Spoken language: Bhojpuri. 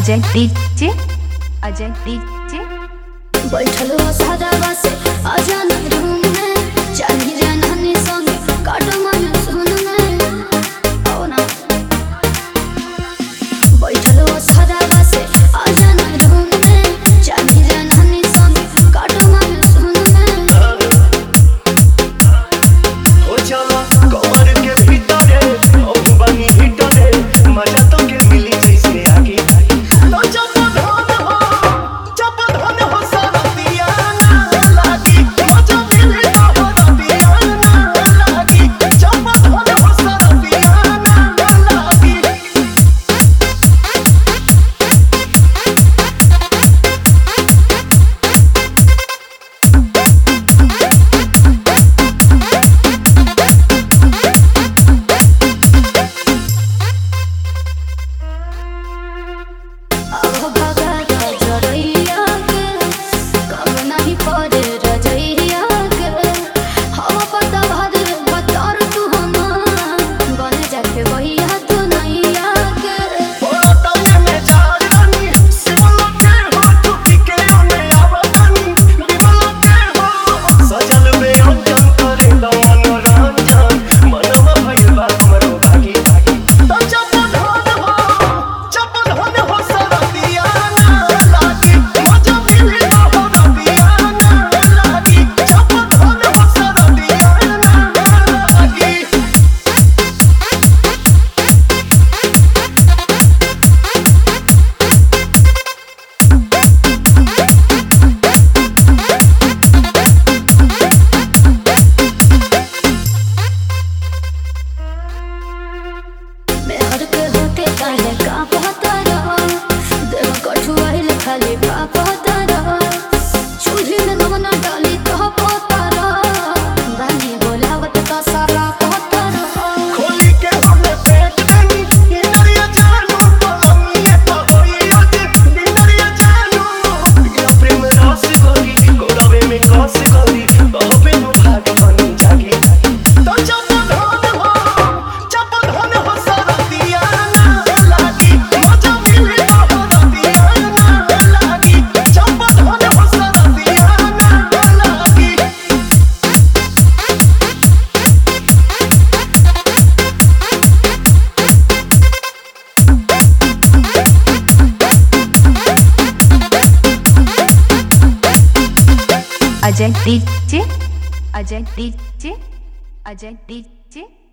अजय डीजे अजय डीजे बैठल हो सादा से आजा न रूम में चली जाना नी संग काटो मन सुन में आओ ना बैठल हो सादा से आजा न रूम में चली जाना नी संग काटो मन सुन में हो जाला कमर के भीतरे ओ बनी हिटरे मजा तो के मिली जैसे आगे तो जब धन हो सारा दिया ना लागी मजा मिले तो हो दिया ना लागी जब धन हो सारा दिया ना लागी अब भगा रजैया के कब नहीं पड़े रजैया के हम पता भर बतर तू हम बन जाके भैया तू नैया के तने में चार रानी सिमल के हो टूटी के ओने आवतानी विमल के हो सजल में अंजन करे दमन रंजन मनवा भइल बा हमरो भागी भागी तो जब धन हो सारा दिया ना लागी मजा मिले तो हो दिया ना लागी जब धन हो सारा दिया ना लागी मैं हर के होते काहे का पता रहा देह कठुआइल खाली का पता रहा चूल्ही में नमना डाली तो पता रहा बानी बोलावत का सारा पता रहा खोली के हमने पेट देनी इंद्रिया जानू पलंगिए तो होई अति इंद्रिया जानू या प्रेम रस गोरी गोरावे में कस गोरी कहबे नु भाग बनी जागी तो जब धन हो सारा दिया ना लागी मजा मिले तो हो दिया ना लागी जब धन हो सारा दिया ना लागी Ajay DJ Ajay DJ Ajay DJ